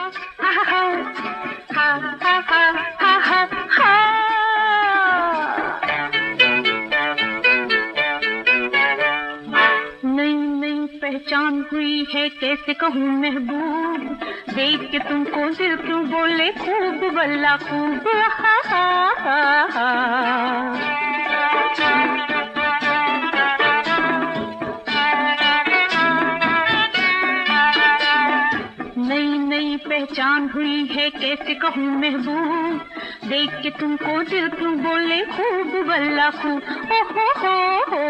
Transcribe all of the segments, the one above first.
नई नई पहचान हुई है कैसे कहूँ महबूब, देख के तुमको दिल क्यों बोले खूब वल्ला खूब। नई नई पहचान हुई है कैसे कहूँ महबूब, देख के तुमको दिल क्यों बोले खूब वल्ला खूब। ओ हो।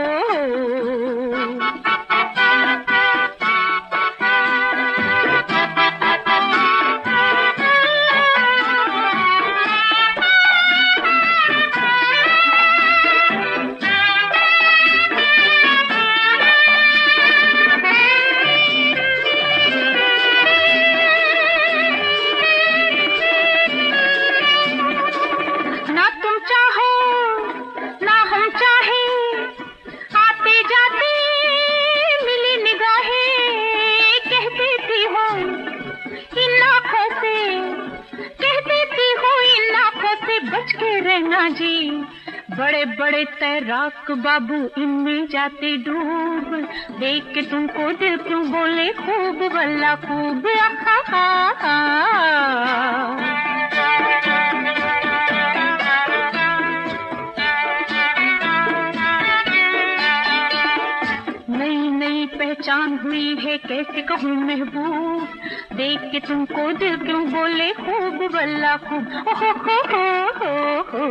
रहना जी, बड़े बड़े तैराक बाबू इनमें जाते डूब, देख के तुमको दिल क्यों बोले खूब वल्ला खूब। नई नई पहचान हुई है कैसे कहूँ महबूब, देख के तुमको दिल क्यों बोले खूब वल्ला खूब। ओ हो।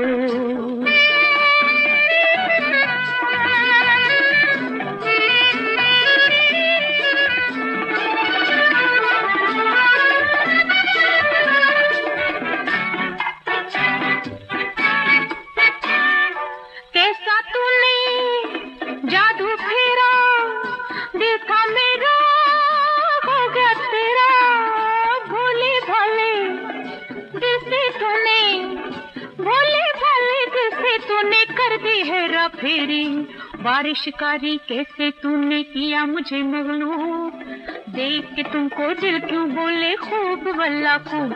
कैसा तूने जादू फेरा, दिल था मेरा हो गया तेरा, भोले भाले दिल से तूने, भोले भाले दिल से तूने कर दी हेरा फेरी। बारिशकारी कैसे तूने किया मुझे मगलूब, देख के तुमको दिल क्यों बोले खूब वल्ला खूब।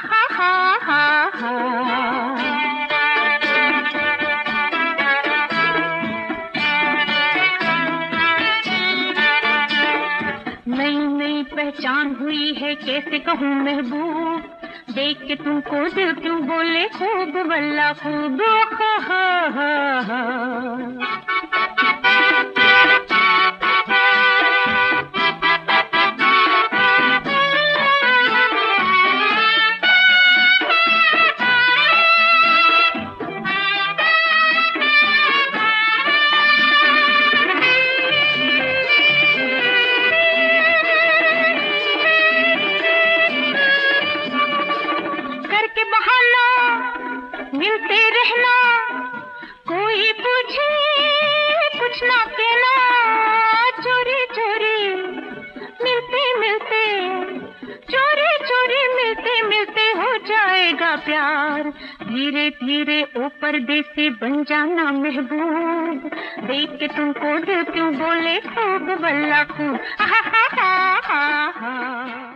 नई नई पहचान हुई है कैसे कहूँ महबूब, देख के तुमको दिल क्यों बोले खूब वल्ला खूब। मिलते रहना कोई पूछे कुछ ना कहना, चोरी चोरी मिलते मिलते, चोरी चोरी मिलते मिलते हो जाएगा प्यार। धीरे धीरे ओ परदेसी बन जाना महबूब, देख के तुमको दिल क्यों बोले खूब वल्ला खूब।